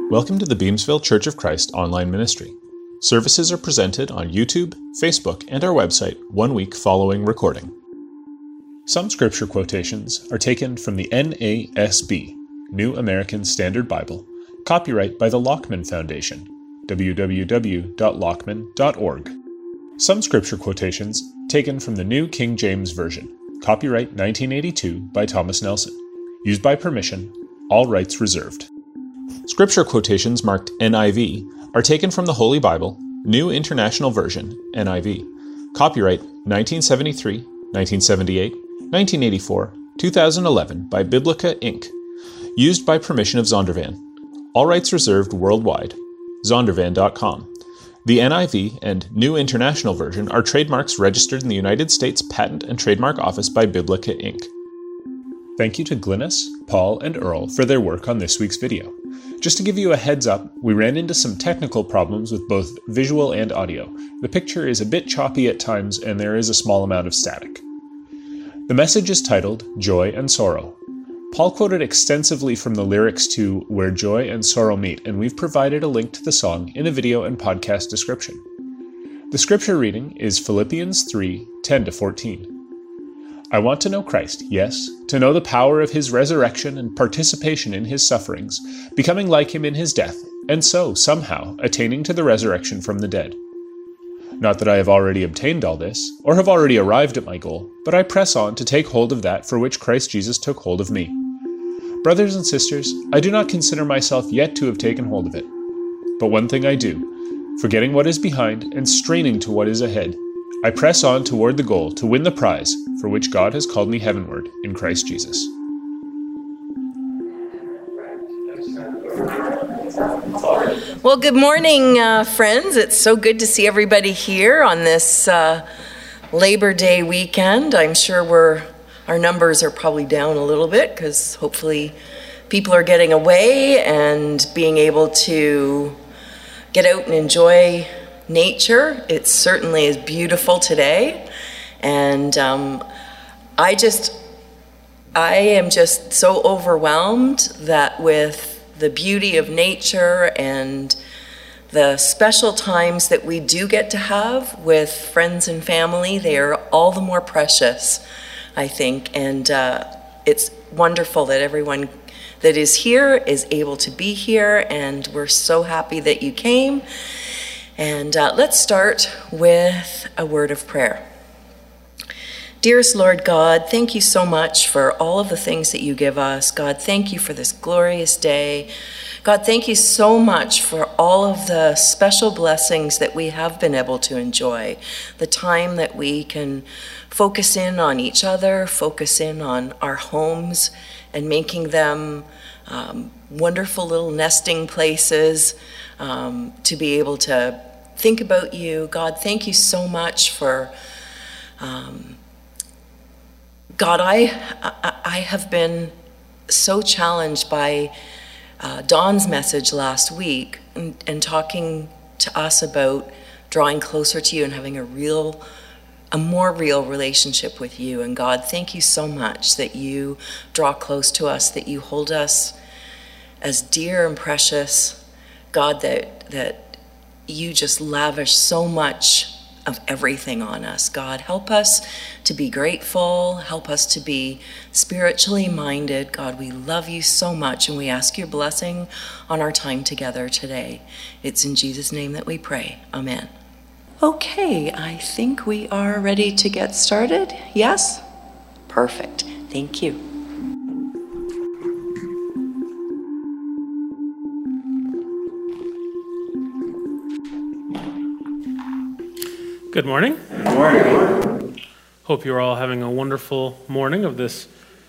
Welcome to the Beamsville Church of Christ online ministry. Services are presented on YouTube, Facebook, and our website 1 week following recording. Some scripture quotations are taken from the NASB, New American Standard Bible, copyright by the Lockman Foundation, www.lockman.org. Some scripture quotations taken from the New King James Version, copyright 1982 by Thomas Nelson, used by permission, all rights reserved. Scripture quotations marked NIV are taken from the Holy Bible, New International Version, NIV, copyright 1973, 1978, 1984, 2011 by Biblica Inc., used by permission of Zondervan. All rights reserved worldwide. Zondervan.com. The NIV and New International Version are trademarks registered in the United States Patent and Trademark Office by Biblica Inc. Thank you to Glynis, Paul, and Earl for their work on this week's video. Just to give you a heads up, we ran into some technical problems with both visual and audio. The picture is a bit choppy at times and there is a small amount of static. The message is titled Joy and Sorrow. Paul quoted extensively from the lyrics to Where Joy and Sorrow Meet, and we've provided a link to the song in a video and podcast description. The scripture reading is Philippians 3, 10-14. I want to know Christ, yes, to know the power of his resurrection and participation in his sufferings, becoming like him in his death, and so, somehow, attaining to the resurrection from the dead. Not that I have already obtained all this, or have already arrived at my goal, but I press on to take hold of that for which Christ Jesus took hold of me. Brothers and sisters, I do not consider myself yet to have taken hold of it. But one thing I do, forgetting what is behind and straining to what is ahead, I press on toward the goal to win the prize for which God has called me heavenward in Christ Jesus. Well, good morning, friends. It's so good to see everybody here on this Labor Day weekend. I'm sure our numbers are probably down a little bit because hopefully people are getting away and being able to get out and enjoy nature. It certainly is beautiful today, and I am just so overwhelmed that with the beauty of nature and the special times that we do get to have with friends and family, they are all the more precious, I think, and it's wonderful that everyone that is here is able to be here, and we're so happy that you came. And let's start with a word of prayer. Dearest Lord God, thank you so much for all of the things that you give us. God, thank you for this glorious day. God, thank you so much for all of the special blessings that we have been able to enjoy. The time that we can focus in on each other, focus in on our homes, and making them wonderful little nesting places to be able to think about you. God, thank you so much for, God, I have been so challenged by Dawn's message last week and talking to us about drawing closer to you and having a more real relationship with you. And God, thank you so much that you draw close to us, that you hold us as dear and precious. God, that you just lavish so much of everything on us. God, help us to be grateful. Help us to be spiritually minded. God, we love you so much, and we ask your blessing on our time together today. It's in Jesus' name that we pray. Amen. Okay, I think we are ready to get started. Yes? Perfect. Thank you. Good morning. Good morning. Hope you're all having a wonderful morning of this.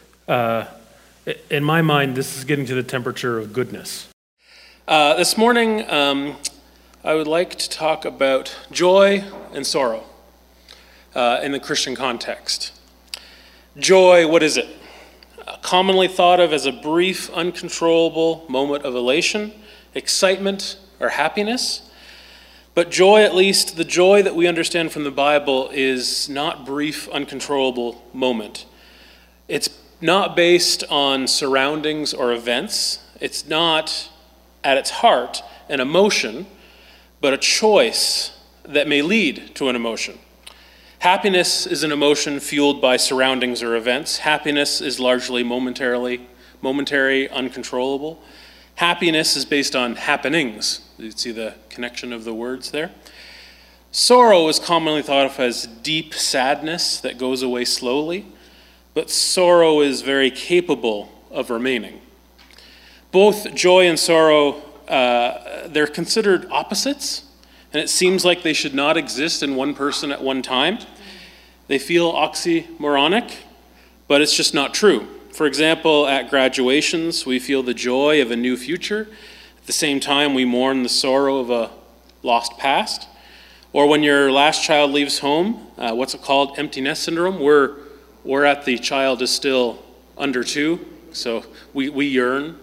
In my mind, this is getting to the temperature of goodness. This morning, I would like to talk about joy and sorrow in the Christian context. Joy, what is it? Commonly thought of as a brief, uncontrollable moment of elation, excitement, or happiness. But joy, at least the joy that we understand from the Bible, is not brief, uncontrollable moment. It's not based on surroundings or events. It's not at its heart an emotion, but a choice that may lead to an emotion. Happiness is an emotion fueled by surroundings or events. Happiness is largely momentary, uncontrollable. Happiness is based on happenings. You see the connection of the words there. Sorrow is commonly thought of as deep sadness that goes away slowly, but sorrow is very capable of remaining. Both joy and sorrow, they're considered opposites, and it seems like they should not exist in one person at one time. They feel oxymoronic, but it's just not true. For example, at graduations, we feel the joy of a new future. At the same time, we mourn the sorrow of a lost past. Or when your last child leaves home, what's it called? Empty nest syndrome. We're at the child is still under 2, so we yearn.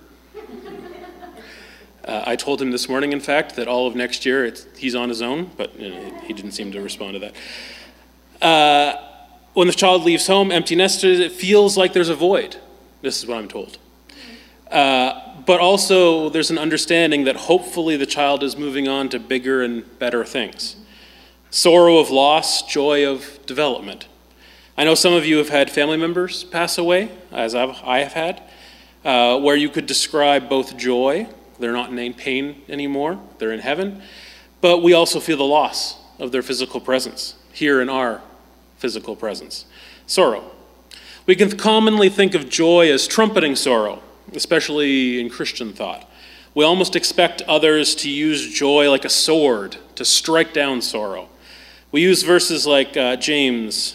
I told him this morning, in fact, that all of next year he's on his own, but he didn't seem to respond to that. When the child leaves home, empty nesters, it feels like there's a void. This is what I'm told. But also there's an understanding that hopefully the child is moving on to bigger and better things. Sorrow of loss, joy of development. I know some of you have had family members pass away, as I have had, where you could describe both joy. They're not in pain anymore. They're in heaven. But we also feel the loss of their physical presence here in our physical presence. Sorrow. We can commonly think of joy as trumpeting sorrow, especially in Christian thought. We almost expect others to use joy like a sword to strike down sorrow. We use verses like James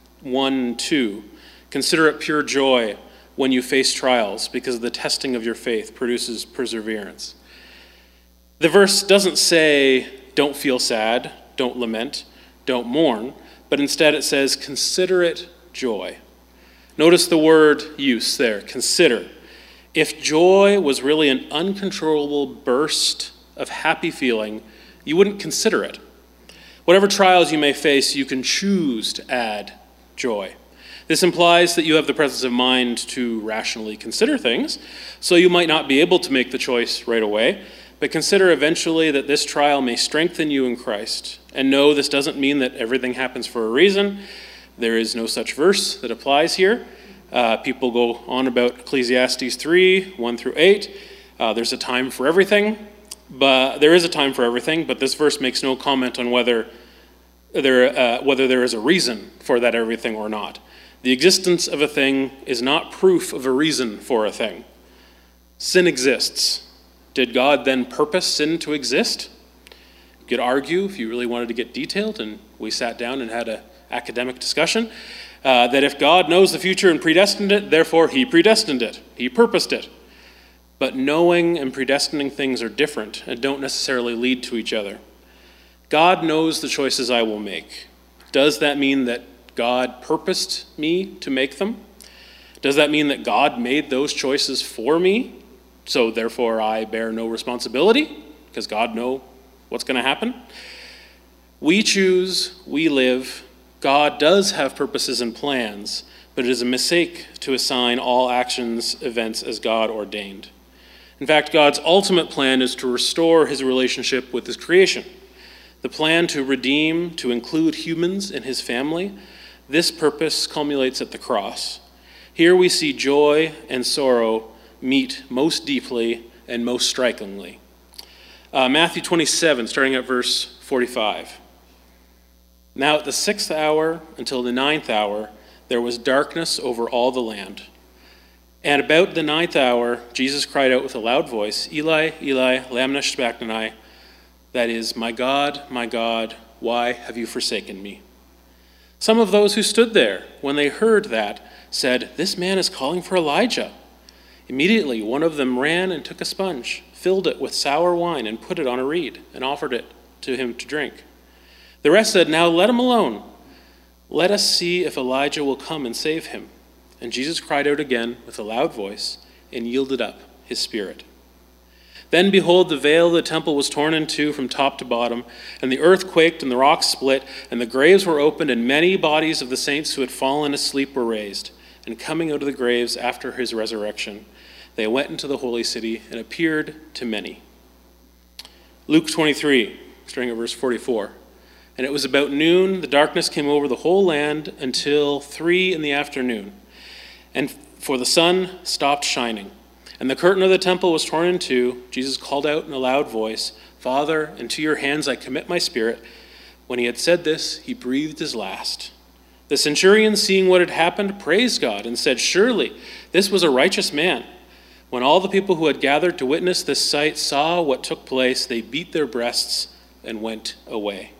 1:2. Consider it pure joy when you face trials, because the testing of your faith produces perseverance. The verse doesn't say, don't feel sad, don't lament, don't mourn, but instead it says, consider it joy. Notice the word use there, consider. If joy was really an uncontrollable burst of happy feeling, you wouldn't consider it. Whatever trials you may face, you can choose to add joy. This implies that you have the presence of mind to rationally consider things, so you might not be able to make the choice right away, but consider eventually that this trial may strengthen you in Christ. And no, this doesn't mean that everything happens for a reason. There is no such verse that applies here. People go on about Ecclesiastes 3, 1-8. There's a time for everything, but there is a time for everything, but this verse makes no comment on whether there is a reason for that everything or not. The existence of a thing is not proof of a reason for a thing. Sin exists. Did God then purpose sin to exist? You could argue, if you really wanted to get detailed, and we sat down and had an academic discussion, that if God knows the future and predestined it, therefore he predestined it. He purposed it. But knowing and predestining things are different and don't necessarily lead to each other. God knows the choices I will make. Does that mean that God purposed me to make them? Does that mean that God made those choices for me, so therefore I bear no responsibility because God knows what's going to happen? We choose, we live. God does have purposes and plans, but it is a mistake to assign all actions, events as God ordained. In fact, God's ultimate plan is to restore his relationship with his creation. The plan to redeem, to include humans in his family, this purpose culminates at the cross. Here we see joy and sorrow meet most deeply and most strikingly. Matthew 27, starting at verse 45. Now at the 6th hour until the 9th hour, there was darkness over all the land. And about the 9th hour, Jesus cried out with a loud voice, Eli, Eli, lama sabachthani, that is, my God, why have you forsaken me? Some of those who stood there, when they heard that, said, this man is calling for Elijah. Immediately one of them ran and took a sponge, filled it with sour wine, and put it on a reed, and offered it to him to drink. The rest said, now let him alone. Let us see if Elijah will come and save him. And Jesus cried out again with a loud voice, and yielded up his spirit. Then behold, the veil of the temple was torn in two from top to bottom, and the earth quaked, and the rocks split, and the graves were opened, and many bodies of the saints who had fallen asleep were raised. And coming out of the graves after his resurrection, they went into the holy city and appeared to many. Luke 23, starting at verse 44. And it was about noon, the darkness came over the whole land until 3 p.m. And for the sun stopped shining. And the curtain of the temple was torn in two. Jesus called out in a loud voice, "Father, into your hands I commit my spirit." When he had said this, he breathed his last. The centurion, seeing what had happened, praised God and said, "Surely this was a righteous man." When all the people who had gathered to witness this sight saw what took place, they beat their breasts and went away.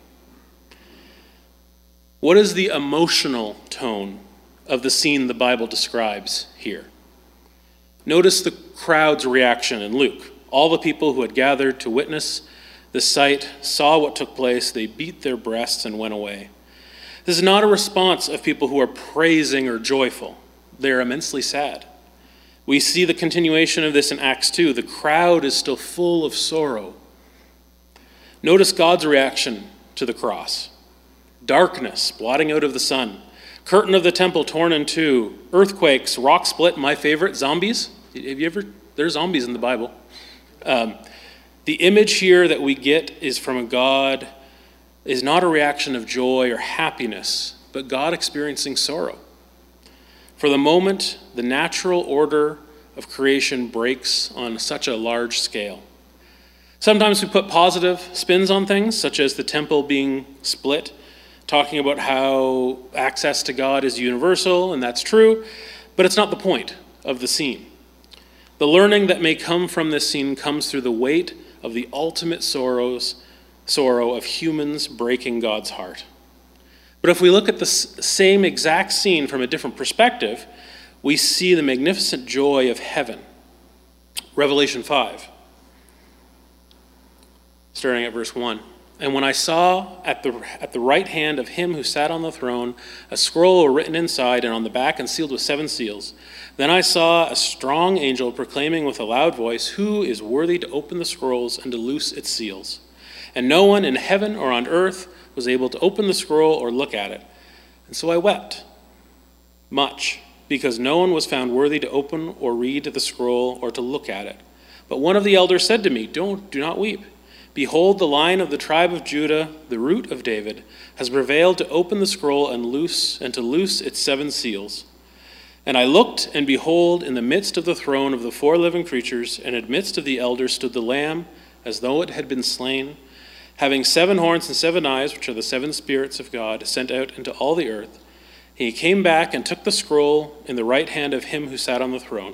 What is the emotional tone of the scene the Bible describes here? Notice the crowd's reaction in Luke. All the people who had gathered to witness the sight saw what took place, they beat their breasts and went away. This is not a response of people who are praising or joyful. They are immensely sad. We see the continuation of this in Acts 2. The crowd is still full of sorrow. Notice God's reaction to the cross. Darkness blotting out of the sun. Curtain of the temple torn in two. Earthquakes, rock split, my favorite, zombies. There's zombies in the Bible. The image here that we get is from a God, is not a reaction of joy or happiness, but God experiencing sorrow. For the moment, the natural order of creation breaks on such a large scale. Sometimes we put positive spins on things, such as the temple being split, talking about how access to God is universal, and that's true, but it's not the point of the scene. The learning that may come from this scene comes through the weight of the ultimate sorrow of humans breaking God's heart. But if we look at the same exact scene from a different perspective, we see the magnificent joy of heaven. Revelation 5, starting at verse 1. And when I saw at the right hand of him who sat on the throne a scroll written inside and on the back and sealed with 7 seals, then I saw a strong angel proclaiming with a loud voice, "Who is worthy to open the scrolls and to loose its seals?" And no one in heaven or on earth was able to open the scroll or look at it. And so I wept much, because no one was found worthy to open or read the scroll or to look at it. But one of the elders said to me, do not weep. Behold, the Lion of the tribe of Judah, the Root of David, has prevailed to open the scroll and to loose its 7 seals. And I looked, and behold, in the midst of the throne of the 4 living creatures, and in the midst of the elders stood the Lamb, as though it had been slain, having 7 horns and 7 eyes, which are the 7 spirits of God, sent out into all the earth. He came back and took the scroll in the right hand of him who sat on the throne.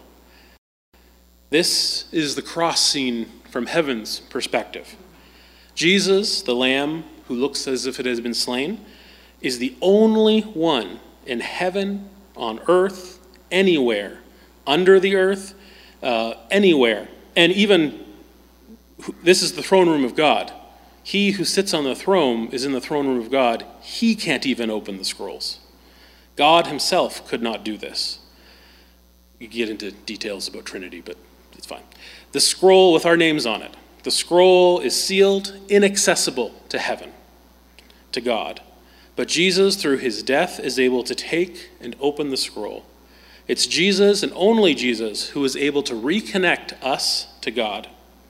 This is the cross scene from heaven's perspective. Jesus, the Lamb, who looks as if it has been slain, is the only one in heaven, on earth, anywhere, under the earth, anywhere. And even, this is the throne room of God. He who sits on the throne is in the throne room of God. He can't even open the scrolls. God himself could not do this. You get into details about Trinity, but it's fine. The scroll with our names on it. The scroll is sealed, inaccessible to heaven, to God. But Jesus, through his death, is able to take and open the scroll. It's Jesus and only Jesus who is able to reconnect us to God.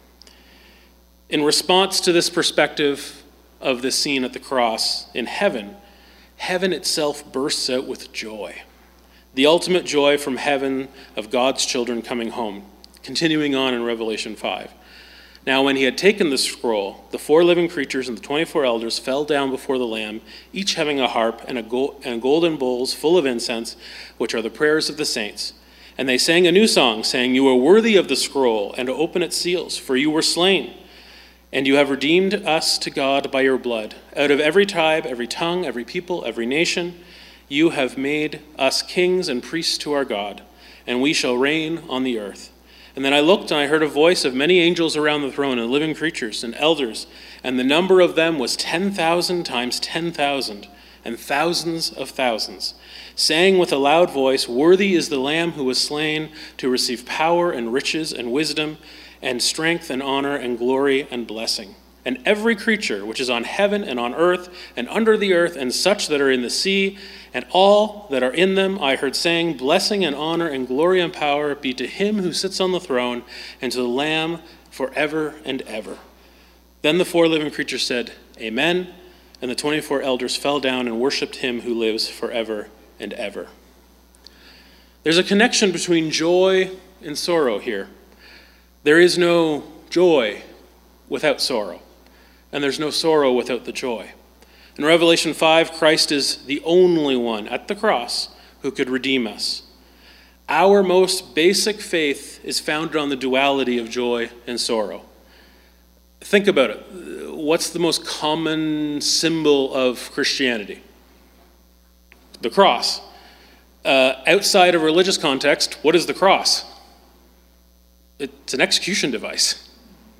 In response to this perspective of this scene at the cross in heaven, heaven itself bursts out with joy. The ultimate joy from heaven of God's children coming home. Continuing on in Revelation 5. Now when he had taken the scroll, the 4 living creatures and the 24 elders fell down before the Lamb, each having a harp and golden bowls full of incense, which are the prayers of the saints. And they sang a new song, saying, "You are worthy of the scroll and to open its seals, for you were slain. And you have redeemed us to God by your blood. Out of every tribe, every tongue, every people, every nation, you have made us kings and priests to our God, and we shall reign on the earth." And then I looked, and I heard a voice of many angels around the throne, and living creatures, and elders, and the number of them was 10,000 times 10,000, and thousands of thousands, saying with a loud voice, "Worthy is the Lamb who was slain to receive power and riches and wisdom, and strength and honor and glory and blessing." And every creature which is on heaven and on earth and under the earth and such that are in the sea and all that are in them, I heard saying, "Blessing and honor and glory and power be to him who sits on the throne and to the Lamb forever and ever." Then the 4 living creatures said, Amen, and the 24 elders fell down and worshipped him who lives forever and ever. There's a connection between joy and sorrow here. There is no joy without sorrow, and there's no sorrow without the joy. In Revelation 5, Christ is the only one at the cross who could redeem us. Our most basic faith is founded on the duality of joy and sorrow. Think about it. What's the most common symbol of Christianity? The cross. Outside of religious context, what is the cross? It's an execution device.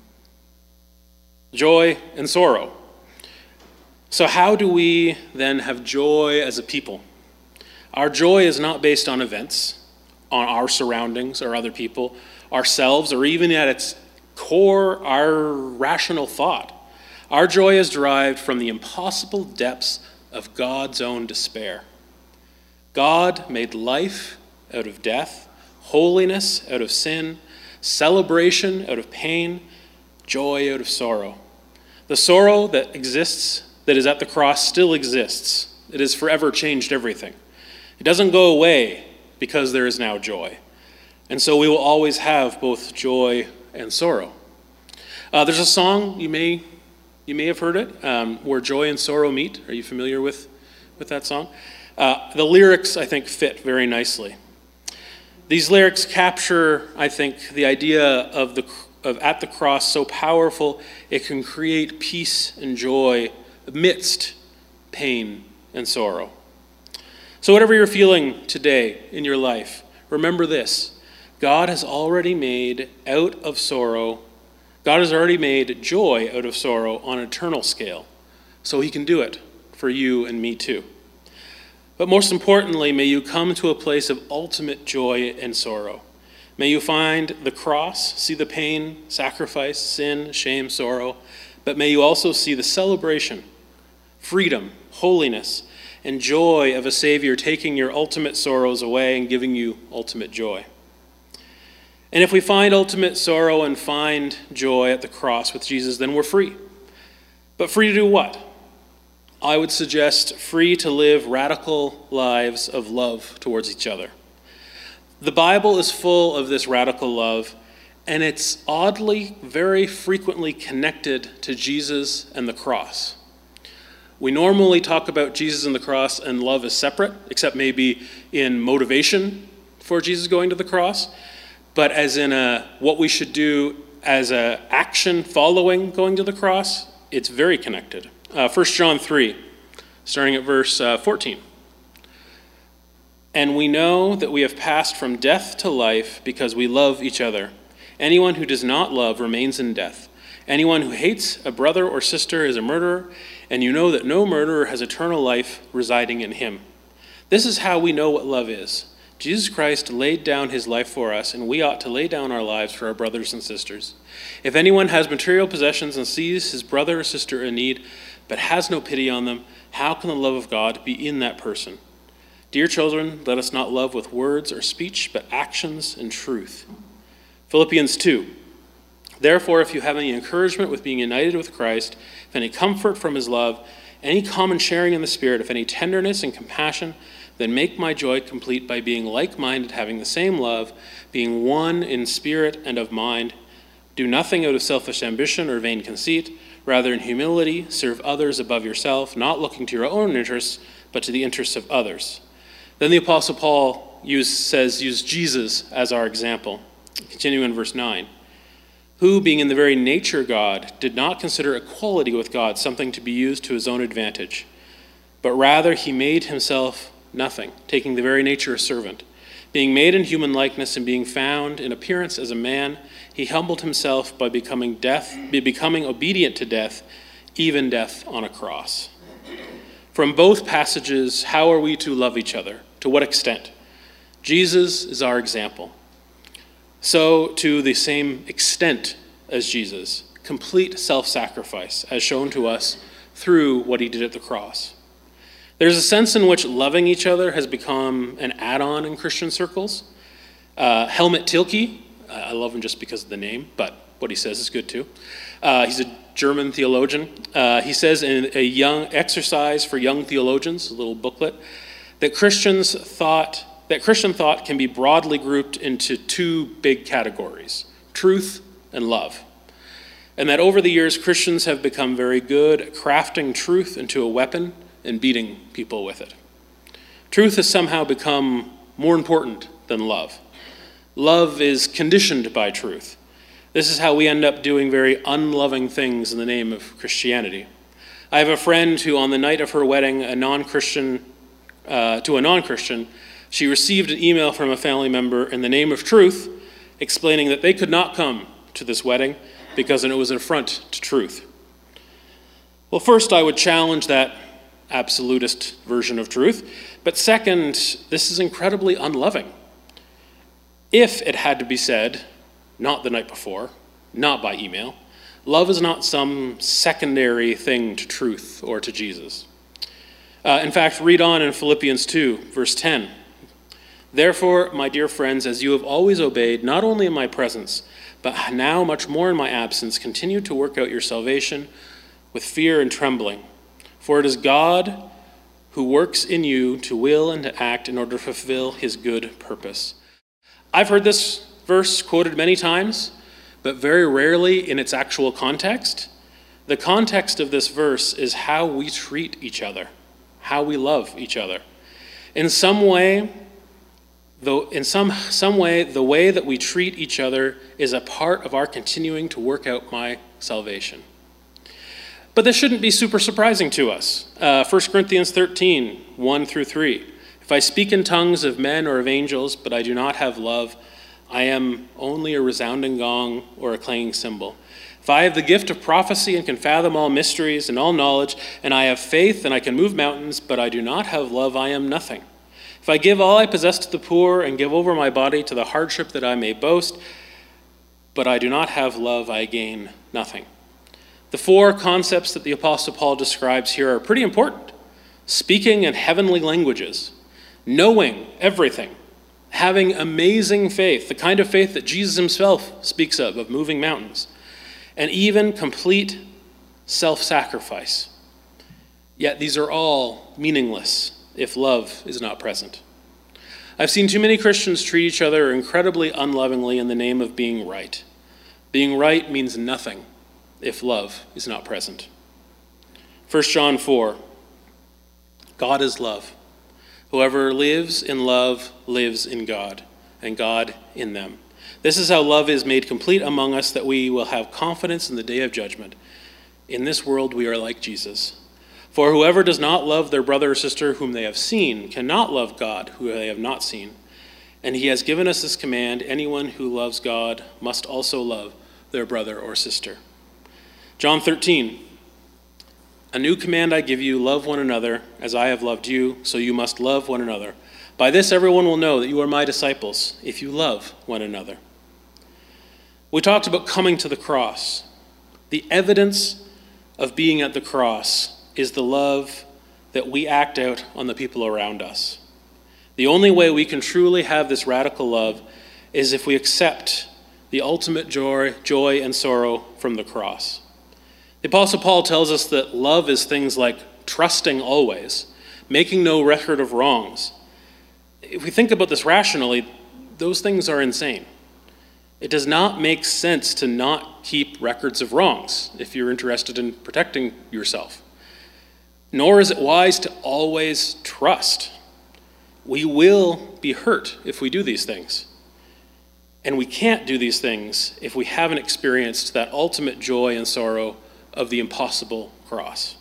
Joy and sorrow. So how do we then have joy as a people? Our joy is not based on events, on our surroundings or other people, ourselves, or even at its core, our rational thought. Our joy is derived from the impossible depths of God's own despair. God made life out of death, holiness out of sin, celebration out of pain, joy out of sorrow. The sorrow that exists, that is at the cross, still exists. It has forever changed everything. It doesn't go away because there is now joy. And so we will always have both joy and sorrow. There's a song, you may have heard it, where joy and sorrow meet. Are you familiar with that song? The lyrics, I think, fit very nicely. These lyrics capture, I think, the idea of at the cross so powerful it can create peace and joy amidst pain and sorrow. So whatever you're feeling today in your life, remember this. God has already made out of sorrow, God has already made joy out of sorrow on an eternal scale. So he can do it for you and me too. But most importantly, may you come to a place of ultimate joy and sorrow. May you find the cross, see the pain, sacrifice, sin, shame, sorrow, but may you also see the celebration, freedom, holiness, and joy of a Savior taking your ultimate sorrows away and giving you ultimate joy. And if we find ultimate sorrow and find joy at the cross with Jesus, then we're free. But free to do what? I would suggest free to live radical lives of love towards each other. The Bible is full of this radical love, and it's oddly, very frequently connected to Jesus and the cross. We normally talk about Jesus and the cross and love as separate, except maybe in motivation for Jesus going to the cross, but as in what we should do as an action following going to the cross, it's very connected. 1 John 3, starting at verse 14. And we know that we have passed from death to life because we love each other. Anyone who does not love remains in death. Anyone who hates a brother or sister is a murderer, and you know that no murderer has eternal life residing in him. This is how we know what love is. Jesus Christ laid down his life for us, and we ought to lay down our lives for our brothers and sisters. If anyone has material possessions and sees his brother or sister in need, but has no pity on them, how can the love of God be in that person? Dear children, let us not love with words or speech, but actions and truth. Philippians 2. Therefore, if you have any encouragement with being united with Christ, if any comfort from his love, any common sharing in the Spirit, if any tenderness and compassion, then make my joy complete by being like-minded, having the same love, being one in spirit and of mind. Do nothing out of selfish ambition or vain conceit. Rather, in humility, serve others above yourself, not looking to your own interests, but to the interests of others. Then the Apostle Paul says, use Jesus as our example. Continue in verse 9. Who, being in the very nature God, did not consider equality with God something to be used to his own advantage, but rather he made himself nothing, taking the very nature of a servant. Being made in human likeness and being found in appearance as a man, he humbled himself by becoming obedient to death, even death on a cross. From both passages, how are we to love each other? To what extent? Jesus is our example. So, to the same extent as Jesus, complete self-sacrifice, as shown to us through what he did at the cross. There's a sense in which loving each other has become an add-on in Christian circles. Helmut Tilke, I love him just because of the name, but what he says is good too. He's a German theologian. He says in a young exercise for young theologians, a little booklet, that Christian thought can be broadly grouped into two big categories: truth and love. And that over the years, Christians have become very good at crafting truth into a weapon and beating people with it. Truth has somehow become more important than love. Love is conditioned by truth. This is how we end up doing very unloving things in the name of Christianity. I have a friend who, on the night of her wedding, to a non-Christian, she received an email from a family member in the name of truth, explaining that they could not come to this wedding because it was an affront to truth. Well, first, I would challenge that absolutist version of truth. But second, this is incredibly unloving. If it had to be said, not the night before, not by email, love is not some secondary thing to truth or to Jesus. In fact, read on in Philippians 2, verse 10. Therefore, my dear friends, as you have always obeyed, not only in my presence, but now much more in my absence, continue to work out your salvation with fear and trembling. For it is God who works in you to will and to act in order to fulfill his good purpose. I've heard this verse quoted many times, but very rarely in its actual context. The context of this verse is how we treat each other, how we love each other. In some way, the way that we treat each other is a part of our continuing to work out my salvation. But this shouldn't be super surprising to us. 1 Corinthians 13, 1 through 3. If I speak in tongues of men or of angels, but I do not have love, I am only a resounding gong or a clanging cymbal. If I have the gift of prophecy and can fathom all mysteries and all knowledge, and I have faith and I can move mountains, but I do not have love, I am nothing. If I give all I possess to the poor and give over my body to the hardship that I may boast, but I do not have love, I gain nothing. The four concepts that the Apostle Paul describes here are pretty important. Speaking in heavenly languages, knowing everything, having amazing faith, the kind of faith that Jesus himself speaks of moving mountains, and even complete self-sacrifice. Yet these are all meaningless if love is not present. I've seen too many Christians treat each other incredibly unlovingly in the name of being right. Being right means nothing if love is not present. 1 John 4, God is love. Whoever lives in love lives in God, and God in them. This is how love is made complete among us, that we will have confidence in the day of judgment. In this world we are like Jesus. For whoever does not love their brother or sister whom they have seen cannot love God who they have not seen. And he has given us this command: anyone who loves God must also love their brother or sister. John 13, a new command I give you, love one another as I have loved you, so you must love one another. By this everyone will know that you are my disciples, if you love one another. We talked about coming to the cross. The evidence of being at the cross is the love that we act out on the people around us. The only way we can truly have this radical love is if we accept the ultimate joy and sorrow from the cross. The Apostle Paul tells us that love is things like trusting always, making no record of wrongs. If we think about this rationally, those things are insane. It does not make sense to not keep records of wrongs if you're interested in protecting yourself. Nor is it wise to always trust. We will be hurt if we do these things. And we can't do these things if we haven't experienced that ultimate joy and sorrow of the impossible cross.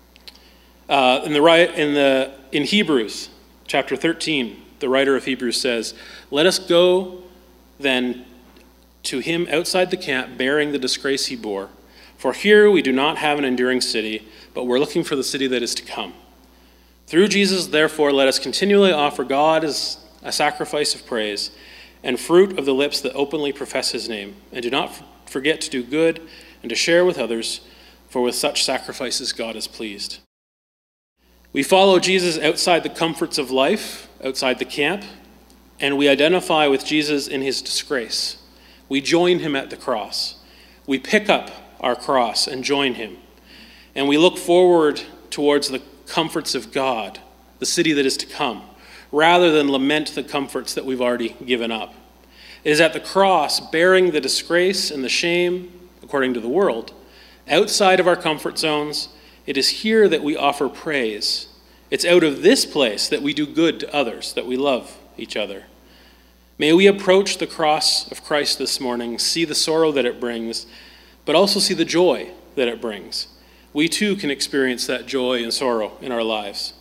In Hebrews chapter 13, the writer of Hebrews says, "Let us go then to him outside the camp, bearing the disgrace he bore. For here we do not have an enduring city, but we're looking for the city that is to come. Through Jesus, therefore, let us continually offer God as a sacrifice of praise and fruit of the lips that openly profess his name. And do not forget to do good and to share with others, for with such sacrifices God is pleased." We follow Jesus outside the comforts of life, outside the camp, and we identify with Jesus in his disgrace. We join him at the cross. We pick up our cross and join him. And we look forward towards the comforts of God, the city that is to come, rather than lament the comforts that we've already given up. It is at the cross, bearing the disgrace and the shame, according to the world, outside of our comfort zones. It is here that we offer praise. It's out of this place that we do good to others, that we love each other. May we approach the cross of Christ this morning, see the sorrow that it brings, but also see the joy that it brings. We too can experience that joy and sorrow in our lives.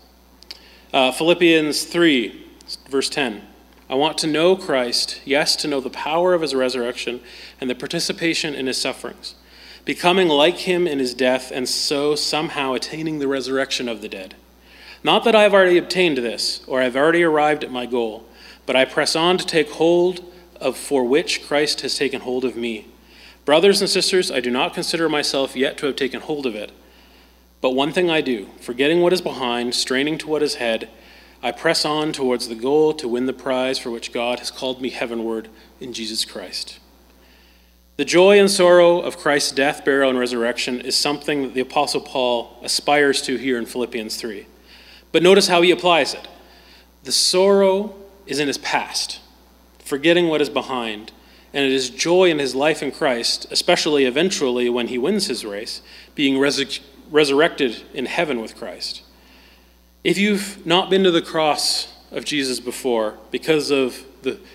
Philippians 3, verse 10. I want to know Christ, yes, to know the power of his resurrection and the participation in his sufferings, becoming like him in his death, and so somehow attaining the resurrection of the dead. Not that I have already obtained this, or I have already arrived at my goal, but I press on to take hold of for which Christ has taken hold of me. Brothers and sisters, I do not consider myself yet to have taken hold of it. But one thing I do, forgetting what is behind, straining to what is ahead, I press on towards the goal to win the prize for which God has called me heavenward in Jesus Christ. The joy and sorrow of Christ's death, burial, and resurrection is something that the Apostle Paul aspires to here in Philippians 3. But notice how he applies it. The sorrow is in his past, forgetting what is behind, and it is joy in his life in Christ, especially eventually when he wins his race, being resurrected in heaven with Christ. If you've not been to the cross of Jesus before, because of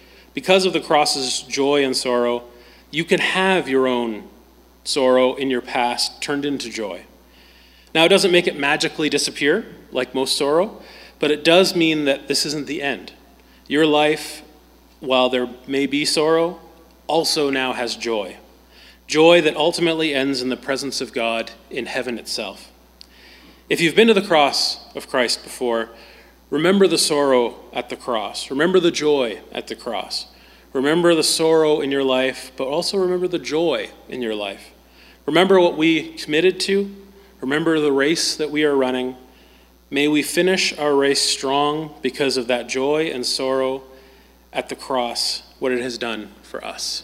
the cross's joy and sorrow, you can have your own sorrow in your past turned into joy. Now, it doesn't make it magically disappear, like most sorrow, but it does mean that this isn't the end. Your life, while there may be sorrow, also now has joy. Joy that ultimately ends in the presence of God in heaven itself. If you've been to the cross of Christ before, remember the sorrow at the cross. Remember the joy at the cross. Remember the sorrow in your life, but also remember the joy in your life. Remember what we committed to. Remember the race that we are running. May we finish our race strong because of that joy and sorrow at the cross, what it has done for us.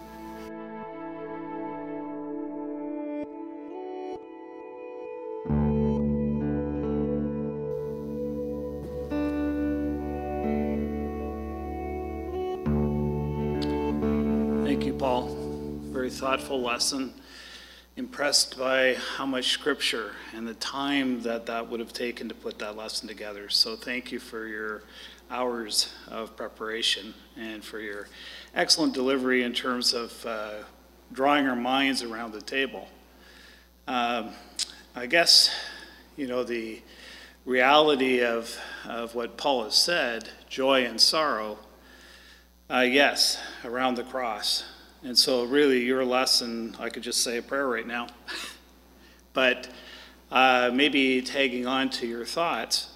Thank you, Paul. Very thoughtful lesson. Impressed by how much scripture and the time that would have taken to put that lesson together. So thank you for your hours of preparation and for your excellent delivery in terms of drawing our minds around the table. I guess, the reality of what Paul has said, joy and sorrow, yes, around the cross. And so really your lesson, I could just say a prayer right now, but maybe tagging on to your thoughts.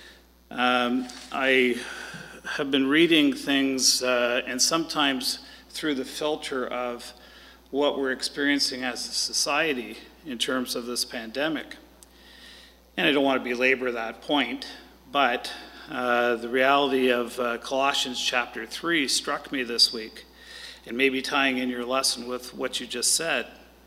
I have been reading things and sometimes through the filter of what we're experiencing as a society in terms of this pandemic. And I don't want to belabor that point, but the reality of Colossians chapter 3 struck me this week. And maybe tying in your lesson with what you just said.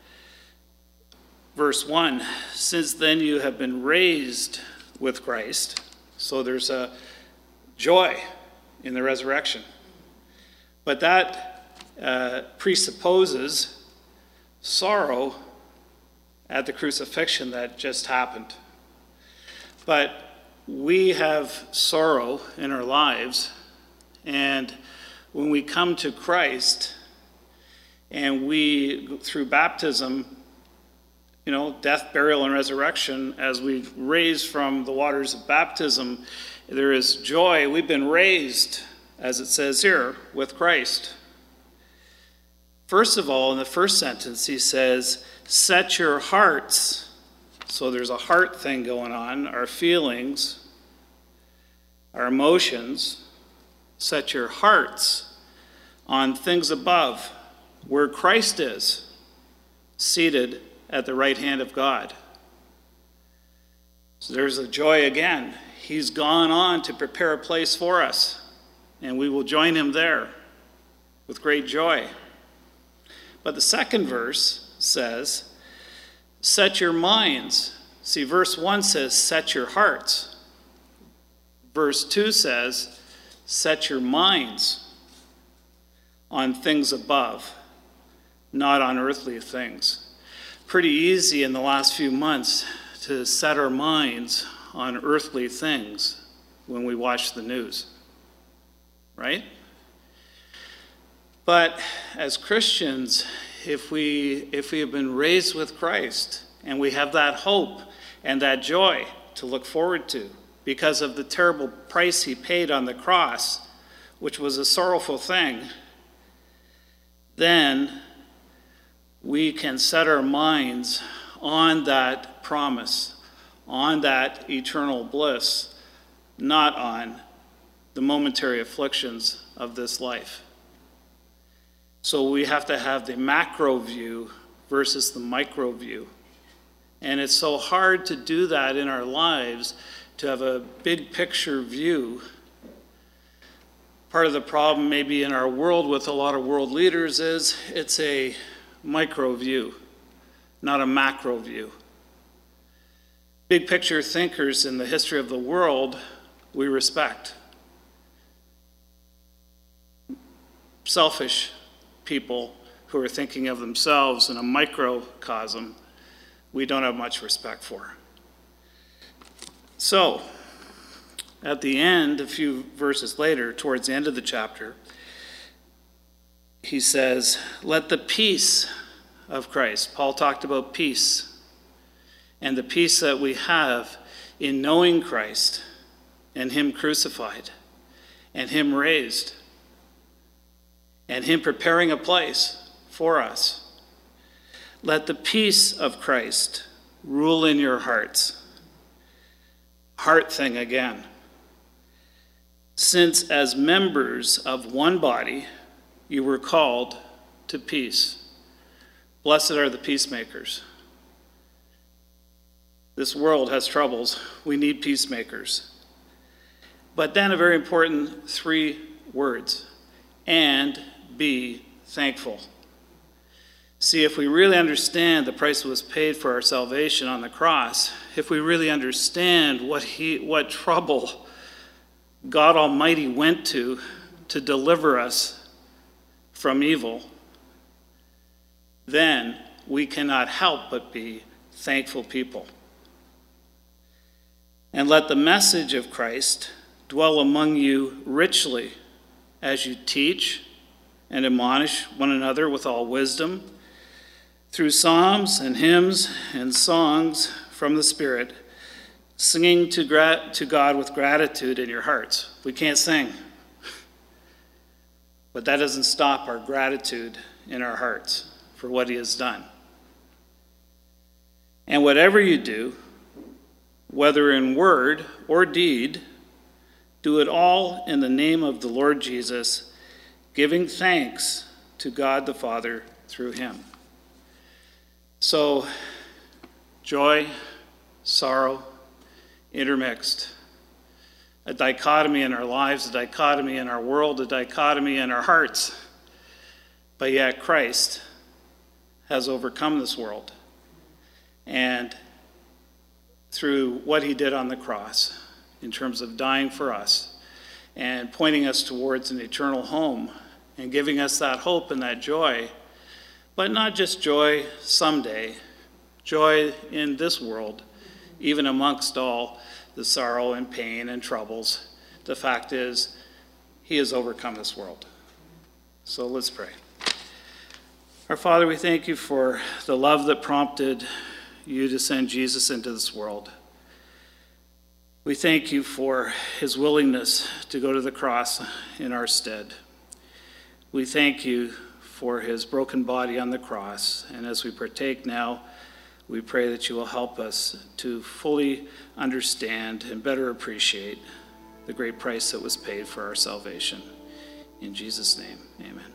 Verse 1, since then you have been raised with Christ. So there's a joy in the resurrection. But that presupposes sorrow at the crucifixion that just happened. But we have sorrow in our lives, and when we come to Christ and we, through baptism, death, burial, and resurrection, as we raise from the waters of baptism, there is joy. We've been raised, as it says here, with Christ. First of all, in the first sentence, he says, set your hearts. So there's a heart thing going on, our feelings, our emotions. Set your hearts on things above, where Christ is, seated at the right hand of God. So there's a joy again. He's gone on to prepare a place for us, and we will join him there with great joy. But the second verse says, set your minds. See, verse 1 says, set your hearts. Verse 2 says, set your minds on things above, not on earthly things. Pretty easy in the last few months to set our minds on earthly things when we watch the news, right? But as Christians, if we have been raised with Christ and we have that hope and that joy to look forward to because of the terrible price he paid on the cross, which was a sorrowful thing, then we can set our minds on that promise, on that eternal bliss, not on the momentary afflictions of this life. So we have to have the macro view versus the micro view. And it's so hard to do that in our lives, to have a big picture view. Part of the problem maybe in our world with a lot of world leaders is it's a micro view, not a macro view. Big picture thinkers in the history of the world we respect. Selfish people who are thinking of themselves in a microcosm, we don't have much respect for. So, at the end, a few verses later, towards the end of the chapter, he says, let the peace of Christ. Paul talked about peace, and the peace that we have in knowing Christ and him crucified and him raised and him preparing a place for us. Let the peace of Christ rule in your hearts. Heart thing again. Since as members of one body, you were called to peace. Blessed are the peacemakers. This world has troubles. We need peacemakers. But then a very important 3 words. And be thankful. See, if we really understand the price that was paid for our salvation on the cross, if we really understand what trouble God Almighty went to deliver us from evil, then we cannot help but be thankful people. And let the message of Christ dwell among you richly as you teach and admonish one another with all wisdom, through psalms and hymns and songs from the Spirit, singing to God with gratitude in your hearts. We can't sing, but that doesn't stop our gratitude in our hearts for what he has done. And whatever you do, whether in word or deed, do it all in the name of the Lord Jesus, giving thanks to God the Father through him. So, joy, sorrow, intermixed. A dichotomy in our lives, a dichotomy in our world, a dichotomy in our hearts. But yet Christ has overcome this world. And through what he did on the cross, in terms of dying for us, and pointing us towards an eternal home, and giving us that hope and that joy, but not just joy someday, joy in this world, even amongst all the sorrow and pain and troubles. The fact is, he has overcome this world. So let's pray. Our Father, we thank you for the love that prompted you to send Jesus into this world. We thank you for his willingness to go to the cross in our stead. We thank you for his broken body on the cross. And as we partake now, we pray that you will help us to fully understand and better appreciate the great price that was paid for our salvation. In Jesus' name, amen.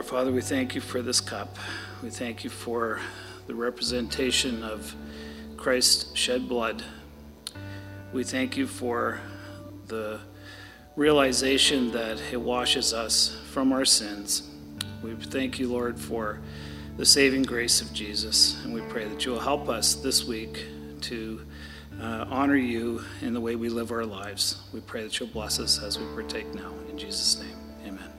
Father, we thank you for this cup. We thank you for the representation of Christ's shed blood. We thank you for the realization that it washes us from our sins. We thank you, Lord, for the saving grace of Jesus, and we pray that you will help us this week to honor you in the way we live our lives. We pray that you'll bless us as we partake now. In Jesus' name, amen.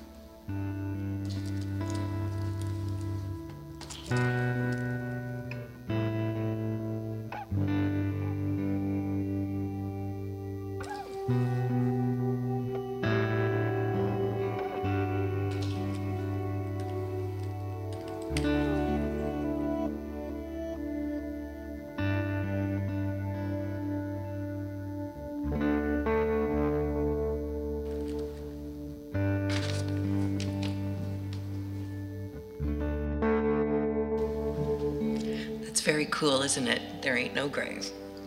Very cool, isn't it? There ain't no grave.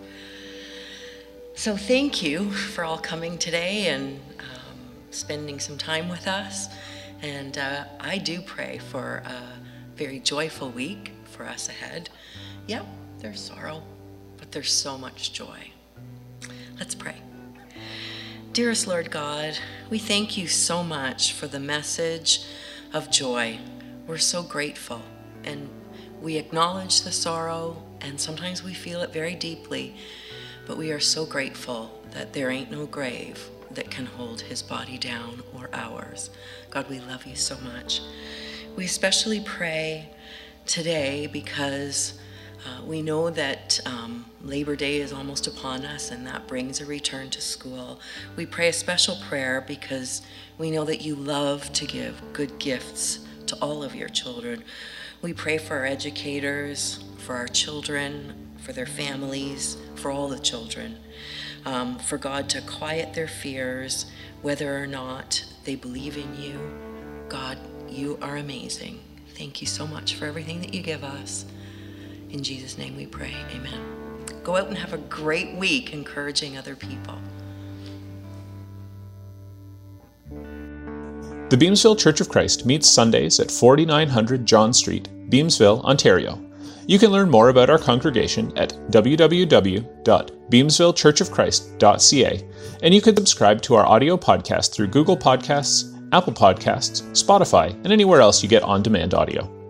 So thank you for all coming today and spending some time with us. And I do pray for a very joyful week for us ahead. Yep, there's sorrow, but there's so much joy. Let's pray. Dearest Lord God, we thank you so much for the message of joy. We're so grateful, and we acknowledge the sorrow, and sometimes we feel it very deeply, but we are so grateful that there ain't no grave that can hold his body down or ours. God, we love you so much. We especially pray today because we know that Labor Day is almost upon us, and that brings a return to school. We pray a special prayer because we know that you love to give good gifts to all of your children. We pray for our educators, for our children, for their families, for all the children, for God to quiet their fears, whether or not they believe in you. God, you are amazing. Thank you so much for everything that you give us. In Jesus' name we pray, amen. Go out and have a great week encouraging other people. The Beamsville Church of Christ meets Sundays at 4900 John Street, Beamsville, Ontario. You can learn more about our congregation at www.beamsvillechurchofchrist.ca, and you can subscribe to our audio podcast through Google Podcasts, Apple Podcasts, Spotify, and anywhere else you get on-demand audio.